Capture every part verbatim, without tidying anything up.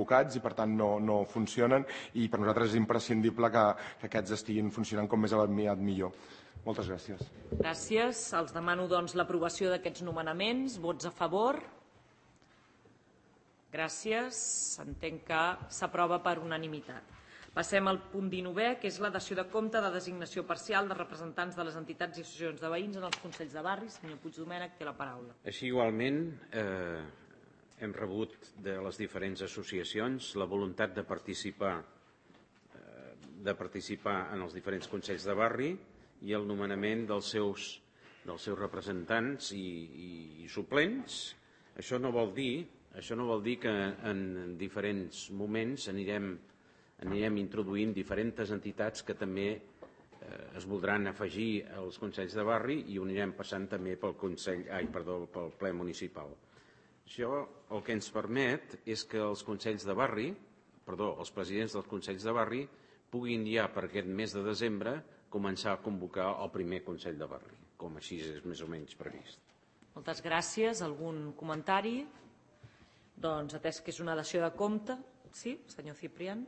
convocats i per tant no, no funcionen, i per nosaltres és imprescindible que, que aquests estiguin funcionant com més aviat millor. Moltes gràcies. Gràcies. Els demano doncs l'aprovació d'aquests nomenaments. Vots a favor? Gràcies. Entenc que s'aprova per unanimitat. Passem al punt dinovè, que és la dació de compte de designació parcial de representants de les entitats i associacions de veïns en els Consells de Barri. Senyor Puigdomènech, té la paraula. Així igualment eh, hem rebut de les diferents associacions la voluntat de participar, eh, de participar en els diferents Consells de Barri i el nomenament dels seus, dels seus representants i, i, i suplents. Això no vol dir, això no vol dir que en diferents moments anirem, anirem introduint diferents entitats que també eh, es voldran afegir als Consells de Barri i ho anirem passant també pel, Consell, ai, perdó, pel ple municipal. Això el que ens permet és que els Consells de Barri, perdó, els presidents dels Consells de Barri puguin ja per aquest mes de desembre començar a convocar el primer Consell de Barri, com així és més o menys previst. Moltes gràcies. Algun comentari? Doncs, atès que és una dació de compte. Sí, senyor Ciprián.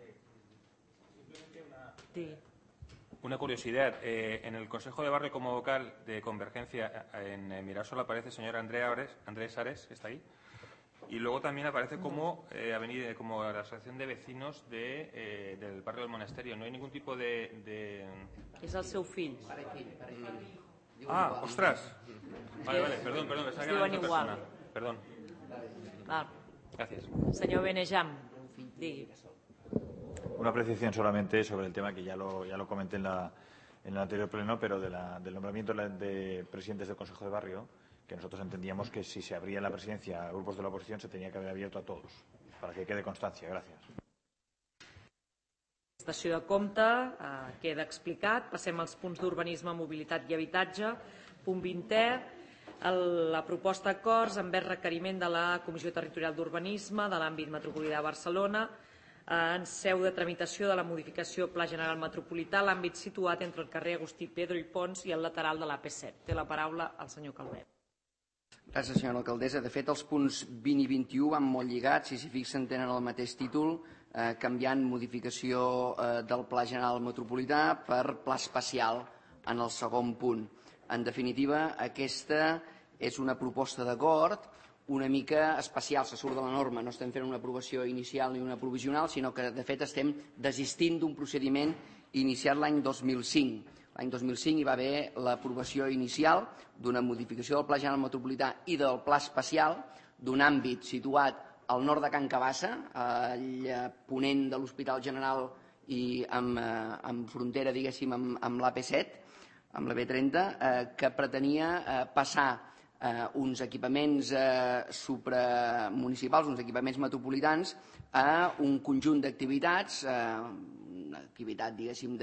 Sí. Una curiosidad. Eh, en el Consejo de Barrio como vocal de Convergencia en eh, Mirasol aparece el señor Andrea Ares, Andrés Ares, que está ahí. Y luego también aparece como, eh, avenida, como la asociación de vecinos de, eh, del barrio del Monasterio. No hay ningún tipo de... de... És el seu fill. Ah, ostras. Vale, vale, perdón, perdón. Es diuen igual. Perdón. Ah. Gracias. Senyor Benejam, digui. Una apreciación solamente sobre el tema que ya lo, ya lo comenté en, la, en el anterior pleno, pero de la, del nombramiento de presidentes del Consejo de Barrio, que nosotros entendíamos que si se abría la presidencia a grupos de la oposición se tenía que haber abierto a todos, para que quede constancia. Gracias. Dació de compte eh, queda explicat. Passem als punts d'urbanisme, mobilitat i habitatge. Punt vintè, la proposta d'acords envers requeriment de la Comissió Territorial d'Urbanisme de l'àmbit metropolità de Barcelona en seu de tramitació de la modificació Pla General Metropolità a l'àmbit situat entre el carrer Agustí Pedro i Pons i el lateral de l'A P set. Té la paraula el senyor Calvet. Gràcies, senyora alcaldessa. De fet, els punts vint i vint-i-u van molt lligats, si s'hi fixen tenen el mateix títol, eh, canviant modificació eh, del Pla General Metropolità per Pla Especial en el segon punt. En definitiva, aquesta és una proposta d'acord una mica especial, se surt de la norma, no estem fent una aprovació inicial ni una provisional, sinó que de fet estem desistint d'un procediment iniciat l'any dos mil cinc. L'any dos mil cinc hi va haver l'aprovació inicial d'una modificació del Pla General Metropolità i del Pla Especial d'un àmbit situat al nord de Can Cabassa, al ponent de l'Hospital General i amb, eh, amb frontera, diguéssim, amb, amb l'A P set, amb la B trenta, eh, que pretenia eh, passar eh, uns equipaments eh, supramunicipals, uns equipaments metropolitans, a un conjunt d'activitats, eh, una activitat, diguéssim,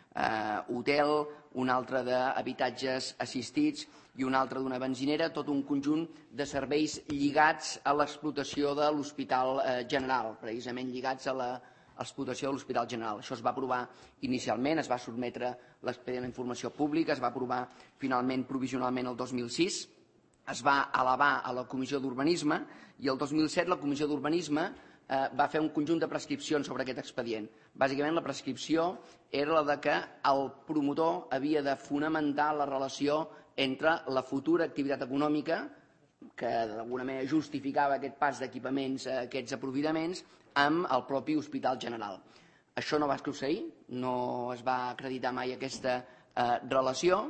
d'hotel, eh, una altra d'habitatges assistits i una altra d'una benzinera, tot un conjunt de serveis lligats a l'explotació de l'Hospital eh, General, precisament lligats a la l'explotació de l'Hospital General. Això es va aprovar inicialment, es va sotmetre l'expedient d'informació pública, es va aprovar finalment provisionalment el dos mil sis, es va elevar a la Comissió d'Urbanisme i el dos mil set la Comissió d'Urbanisme eh, va fer un conjunt de prescripcions sobre aquest expedient. Bàsicament la prescripció era la de que el promotor havia de fonamentar la relació entre la futura activitat econòmica, que d'alguna manera justificava aquest pas d'equipaments, aquests aprofitaments, amb el propi Hospital General. Això no va succeir, no es va acreditar mai aquesta eh, relació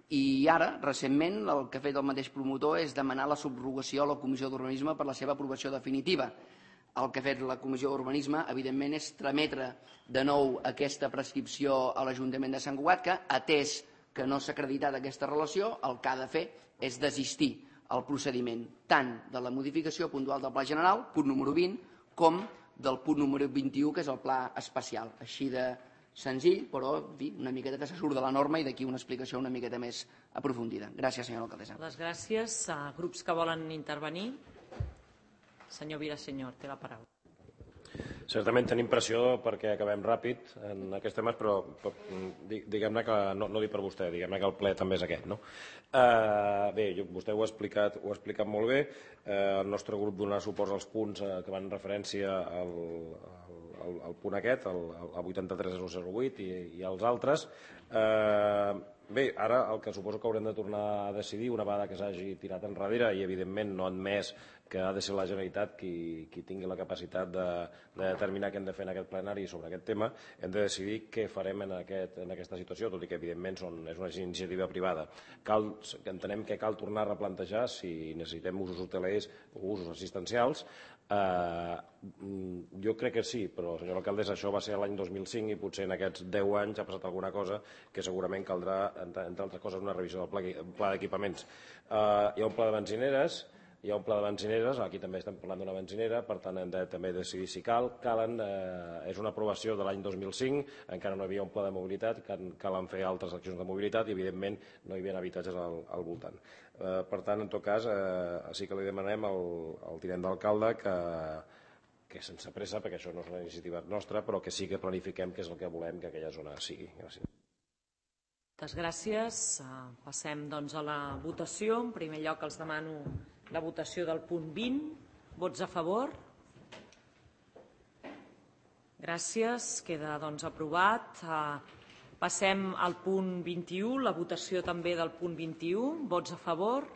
i ara, recentment, el que ha fet el mateix promotor és demanar la subrogació a la Comissió d'Urbanisme per la seva aprovació definitiva. El que ha fet la Comissió d'Urbanisme, evidentment, és trametre de nou aquesta prescripció a l'Ajuntament de Sant Cugat, que, atès que no s'ha acreditat aquesta relació, el que ha de fer és desistir el procediment tant de la modificació puntual del Pla General, punt número vint, com del punt número vint-i-u, que és el Pla Especial. Així de senzill, però una miqueta que se surt de la norma i d'aquí una explicació una miqueta més aprofundida. Gràcies, senyora alcaldessa. Les gràcies. A grups que volen intervenir. Senyor Vilasenyor, té la paraula. Certament tenim pressió perquè acabem ràpid en aquests temes, però diguem-ne que, no, no dic per vostè, diguem-ne que el ple també és aquest, no? Uh, bé, jo, vostè ho ha explicat, ho ha explicat molt bé. Uh, el nostre grup donarà suport als punts uh, que van en referència al, al, al punt aquest, al, al vuitanta-tres zero zero vuit i, i als altres. Uh, bé, ara el que suposo que haurem de tornar a decidir una vegada que s'hagi tirat enrere i evidentment no admès que ha de ser la Generalitat qui, qui tingui la capacitat de, de determinar què hem de fer en aquest plenari sobre aquest tema, hem de decidir què farem en, aquest, en aquesta situació, tot i que evidentment són, és una iniciativa privada. Cal, entenem que cal tornar a replantejar si necessitem usos hotelers o usos assistencials. Eh, jo crec que sí, però senyora alcaldessa, això va ser l'any dos mil cinc i potser en aquests deu anys ha passat alguna cosa que segurament caldrà, entre altres coses, una revisió del pla, pla d'equipaments. Eh, hi ha un pla de benzineres, hi ha un pla de benzineres, aquí també estem parlant d'una benzinera, per tant hem de també decidir si cal. Calen, eh, és una aprovació de l'any dos mil cinc, encara no hi havia un pla de mobilitat, calen fer altres accions de mobilitat i evidentment no hi havia habitatges al, al voltant. Eh, per tant, en tot cas, eh, sí que li demanem al, al tinent d'alcalde que, que sense pressa, perquè això no és una iniciativa nostra, però que sí que planifiquem què és el que volem que aquella zona sigui. Gràcies. Moltes gràcies. Passem doncs, a la votació. En primer lloc els demano la votació del punt vint. Vots a favor? Gràcies. Queda doncs, aprovat. Passem al punt vint-i-u. La votació també del punt vint-i-u. Vots a favor?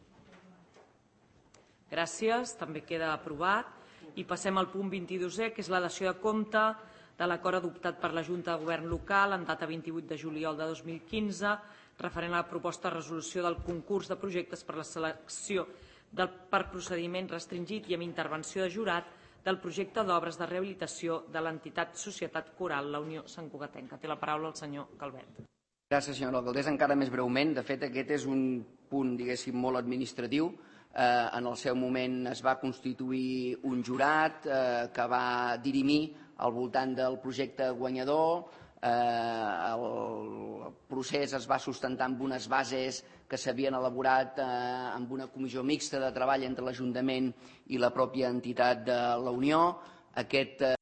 Gràcies. També queda aprovat. I passem al punt vint-i-dosè, que és la dació de compte de l'acord adoptat per la Junta de Govern local en data vint-i-vuit de juliol de dos mil quinze, referent a la proposta de resolució del concurs de projectes per la selecció del, per procediment restringit i amb intervenció de jurat del projecte d'obres de rehabilitació de l'entitat Societat Coral, la Unió Sant Cugatenca. Té la paraula el senyor Calvet. Gràcies, senyora alcaldessa. Encara més breument, de fet, aquest és un punt, diguéssim, molt administratiu. Eh, en el seu moment es va constituir un jurat eh, que va dirimir al voltant del projecte guanyador. Eh, el procés es va sustentar amb unes bases que s'havien elaborat eh, amb una comissió mixta de treball entre l'Ajuntament i la pròpia entitat de la Unió. Aquest eh,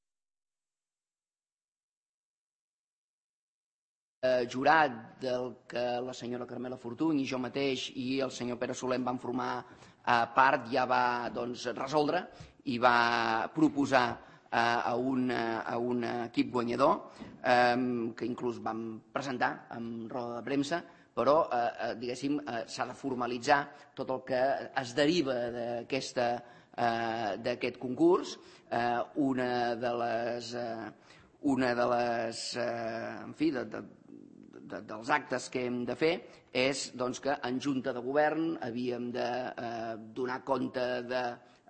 jurat del que la senyora Carmela Fortuny i jo mateix i el senyor Pere Soler en van formar part, ja va doncs, resoldre i va proposar a un, a un equip guanyador eh, que inclús vam presentar amb roda de premsa, però eh, diguéssim eh, s'ha de formalitzar tot el que es deriva d'aquesta eh, d'aquest concurs. Eh, una de les eh, una de les eh, en fi, de, de, de, dels actes que hem de fer és doncs, que en Junta de Govern havíem de eh, donar compte de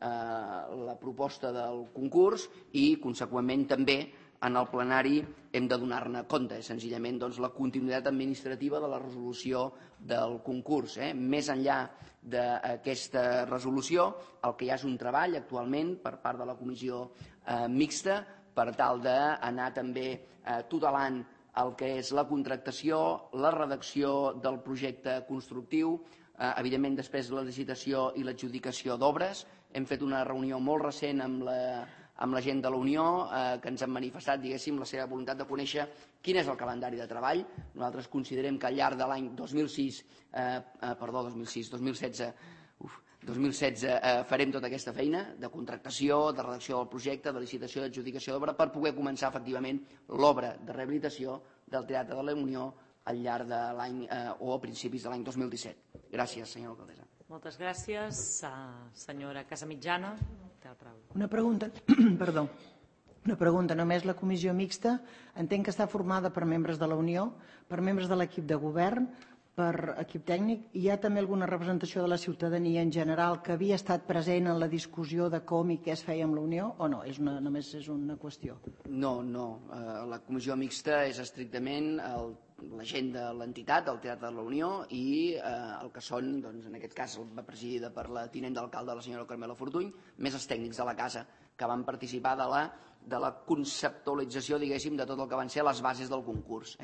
la proposta del concurs i, conseqüentment, també en el plenari hem de donar-ne compte. És senzillament doncs, la continuïtat administrativa de la resolució del concurs. Eh? Més enllà d'aquesta resolució, el que hi ha és un treball actualment per part de la comissió eh, mixta per tal d'anar també eh, tutelant el que és la contractació, la redacció del projecte constructiu, eh, evidentment després la licitació i l'adjudicació d'obres. Hem fet una reunió molt recent amb la, amb la gent de la Unió eh, que ens han manifestat, diguéssim, la seva voluntat de conèixer quin és el calendari de treball. Nosaltres considerem que al llarg de l'any dos mil sis, eh, eh, perdó, dos mil sis, dos mil setze, uf, dos mil setze eh, farem tota aquesta feina de contractació, de redacció del projecte, de licitació, d'adjudicació d'obra per poder començar efectivament l'obra de rehabilitació del Teatre de la Unió al llarg de l'any eh, o a principis de l'any dos mil disset. Gràcies, senyora alcaldessa. Moltes gràcies. Senyora Casamitjana, té la paraula. Una pregunta, perdó. Una pregunta, només la comissió mixta entenc que està formada per membres de la Unió, per membres de l'equip de govern, per equip tècnic. Hi ha també alguna representació de la ciutadania en general que havia estat present en la discussió de com i què es feia amb la Unió o no? És una, només és una qüestió? No, no. La comissió mixta és estrictament el la gent de l'entitat, del Teatre de la Unió i eh, el que són, doncs, en aquest cas va presidida per la tinent d'alcalde, la senyora Carmela Fortuny, més els tècnics de la casa que van participar de la, de la conceptualització, diguéssim, de tot el que van ser les bases del concurs. Eh?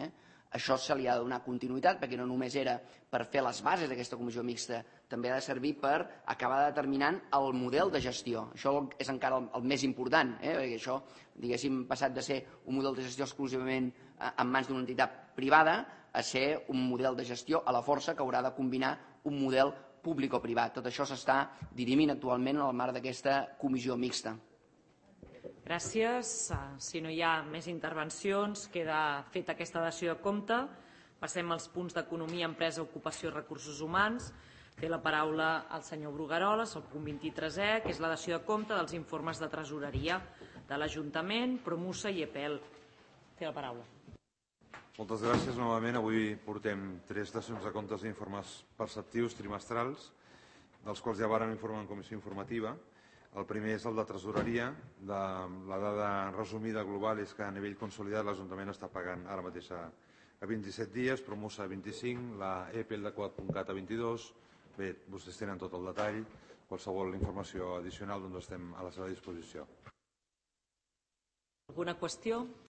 Això se li ha de donar continuïtat perquè no només era per fer les bases d'aquesta comissió mixta, també ha de servir per acabar determinant el model de gestió. Això és encara el més important, perquè això, diguéssim, passat de ser un model de gestió exclusivament en mans d'una entitat privada a ser un model de gestió a la força que haurà de combinar un model públic o privat. Tot això s'està dirimint actualment en el marc d'aquesta comissió mixta. Gràcies. Si no hi ha més intervencions, queda feta aquesta dació de compte. Passem als punts d'economia, empresa, ocupació i recursos humans. Té la paraula el senyor Brugueroles, el punt vint-i-tresè, que és la dació de compte dels informes de tresoreria de l'Ajuntament, Promusa i E P E L. Té la paraula. Moltes gràcies. Novament, avui portem tres dacions de comptes d'informes perceptius trimestrals, dels quals ja vàrem informar en comissió informativa. El primer és el de tresoreria. La dada resumida global és que a nivell consolidat l'Ajuntament està pagant ara mateix a vint-i-set dies, Promusa a vint-i-cinc, la E P E L de quart punt cat a vint-i-dos. Bé, vostès tenen tot el detall. Qualsevol informació addicional doncs estem a la seva disposició. Alguna qüestió?